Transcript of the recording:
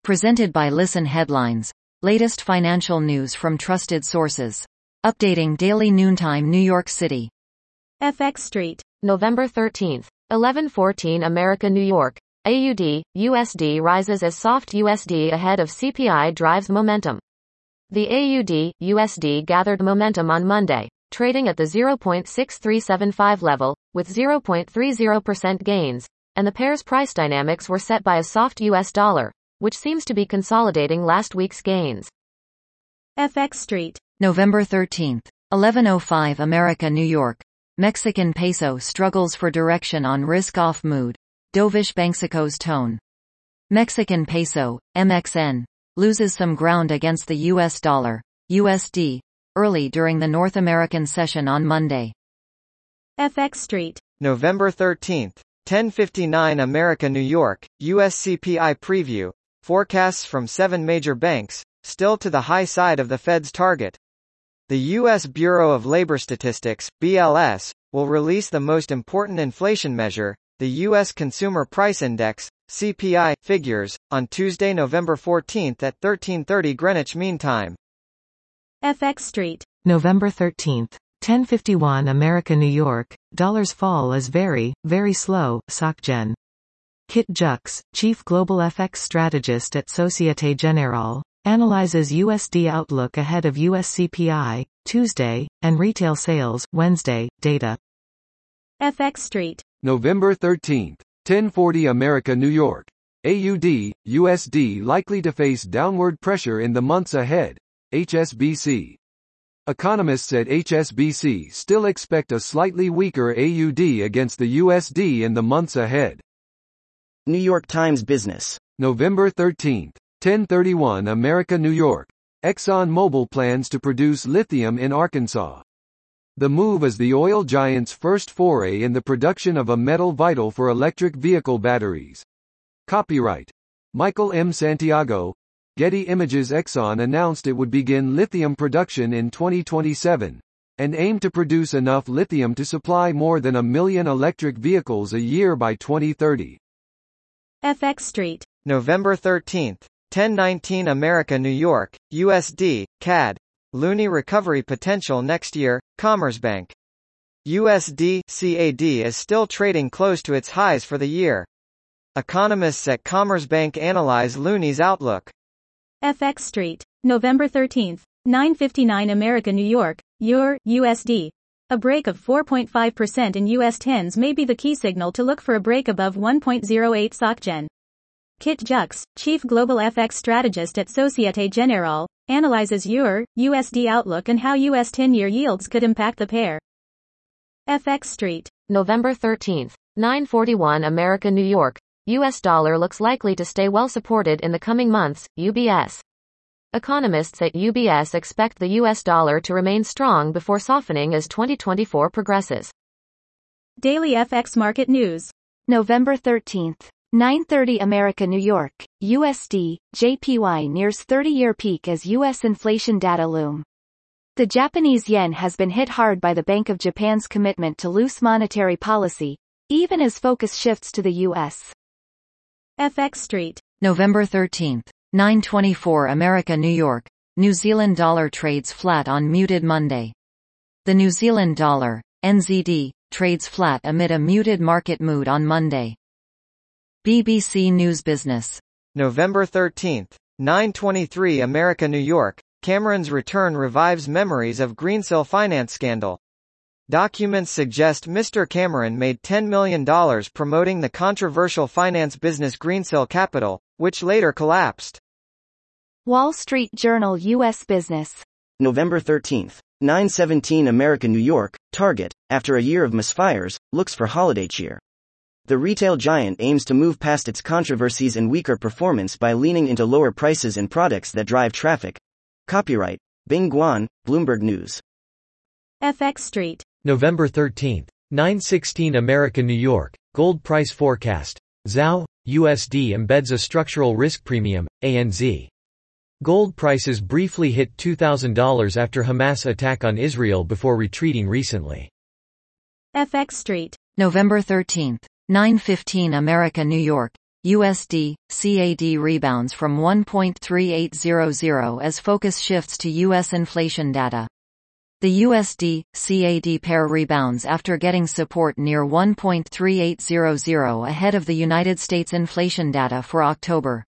Presented by Listen Headlines. Latest financial news from trusted sources. Updating daily noontime New York City. FX Street. November 13th. 11:14 America New York. AUD, USD rises as soft USD ahead of CPI drives momentum. The AUD, USD gathered momentum on Monday, trading at the 0.6375 level, with 0.30% gains, and the pair's price dynamics were set by a soft US dollar, which seems to be consolidating last week's gains. FX Street. November 13th. 11:05 America New York. Mexican peso struggles for direction on risk-off mood. Dovish Banxico's tone. Mexican peso, MXN, loses some ground against the US dollar, USD, early during the North American session on Monday. FX Street. November 13th. 10:59 America New York. US CPI preview. Forecasts from 7 major banks, still to the high side of the Fed's target. The U.S. Bureau of Labor Statistics, BLS, will release the most important inflation measure, the U.S. Consumer Price Index, CPI, figures, on Tuesday, November 14th at 13:30 Greenwich Mean Time. FX Street. November 13th. 10:51 America New York. Dollars fall is very, very slow, SocGen. Kit Jux, Chief Global FX Strategist at Societe Generale, analyzes USD outlook ahead of US CPI, Tuesday, and retail sales, Wednesday, data. FX Street. November 13th. 10:40 America New York. AUD, USD likely to face downward pressure in the months ahead, HSBC. Economists at HSBC still expect a slightly weaker AUD against the USD in the months ahead. New York Times Business. November 13th. 10:31 America New York. ExxonMobil plans to produce lithium in Arkansas. The move is the oil giant's first foray in the production of a metal vital for electric vehicle batteries. Copyright Michael M. Santiago. Getty Images. Exxon announced it would begin lithium production in 2027, and aimed to produce enough lithium to supply more than 1 million electric vehicles a year by 2030. FX Street. November 13th. 10:19 America New York. USD, CAD. Loonie recovery potential next year, Commerzbank. USD, CAD is still trading close to its highs for the year. Economists at Commerzbank analyze Loonie's outlook. FX Street. November 13th. 9:59 America New York. EUR, USD. A break of 4.5% in US 10s may be the key signal to look for a break above 1.08 SocGen. Kit Jux, Chief Global FX Strategist at Societe Generale, analyzes EUR, USD outlook and how US 10-year yields could impact the pair. FX Street. November 13th. 9:41 America New York. US dollar looks likely to stay well supported in the coming months, UBS. Economists at UBS expect the US dollar to remain strong before softening as 2024 progresses. Daily FX Market News. November 13th. 9:30 America New York. USD, JPY nears 30-year peak as US inflation data loom. The Japanese yen has been hit hard by the Bank of Japan's commitment to loose monetary policy, even as focus shifts to the US. FX Street. November 13th. 9:24 America New York. New Zealand dollar trades flat on muted Monday. The New Zealand dollar, NZD, trades flat amid a muted market mood on Monday. BBC News Business. November 13th. 9:23 America New York. Cameron's return revives memories of Greensill finance scandal. Documents suggest Mr. Cameron made $10 million promoting the controversial finance business Greensill Capital, which later collapsed. Wall Street Journal US Business. November 13th. 9:17 America New York. Target, after a year of misfires, looks for holiday cheer. The retail giant aims to move past its controversies and weaker performance by leaning into lower prices and products that drive traffic. Copyright Bing Guan, Bloomberg News. FX Street. November 13th. 9:16 America New York. Gold price forecast. ZAO, USD embeds a structural risk premium, ANZ. Gold prices briefly hit $2,000 after Hamas attack on Israel before retreating recently. FX Street. November 13th. 9:15 America New York. USD, CAD rebounds from 1.3800 as focus shifts to U.S. inflation data. The USD, CAD pair rebounds after getting support near 1.3800 ahead of the United States inflation data for October.